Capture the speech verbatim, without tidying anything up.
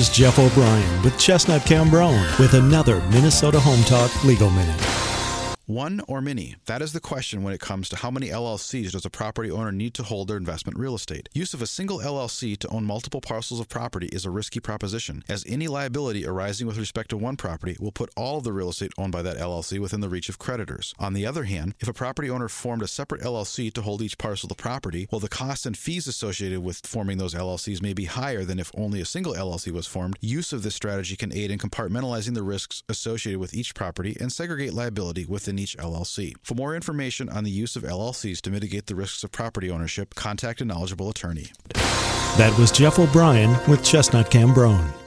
Here's Jeff O'Brien with Chestnut Cambrone with another Minnesota Home Talk Legal Minute. One or many? That is the question when it comes to how many L L Cs does a property owner need to hold their investment real estate. Use of a single L L C to own multiple parcels of property is a risky proposition, as any liability arising with respect to one property will put all of the real estate owned by that L L C within the reach of creditors. On the other hand, if a property owner formed a separate L L C to hold each parcel of property, well, the costs and fees associated with forming those L L Cs may be higher than if only a single L L C was formed. Use of this strategy can aid in compartmentalizing the risks associated with each property and segregate liability within each L L C. For more information on the use of L L Cs to mitigate the risks of property ownership, contact a knowledgeable attorney. That was Jeff O'Brien with Chestnut Cambrone.